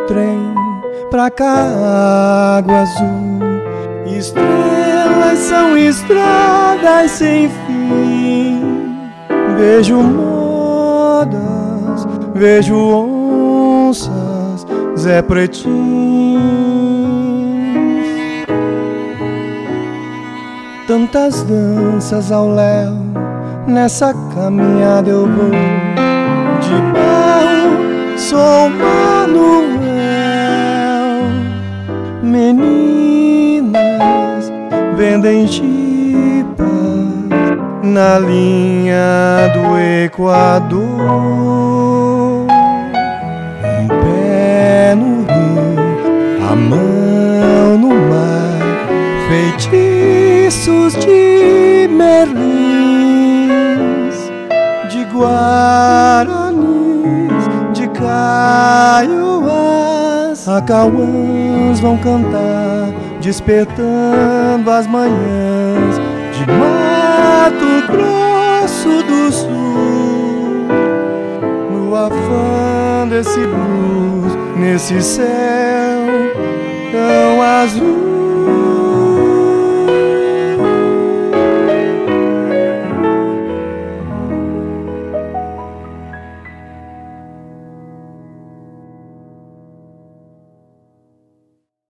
trem pra Cágua Azul. Estrelas são estradas sem fim. Vejo modas, vejo onças, Zé Pretinho. Tantas danças ao léu, nessa caminhada eu vou. De barro sou Manuel. Meninas vendem chipas na linha do Equador. Um pé no rio, a mão no mar, feitiços de merlins, de guaranis, de caiuás. Acauãs vão cantar, despertando as manhãs de Mato Grosso do Sul. No afã desse blues, nesse céu tão azul.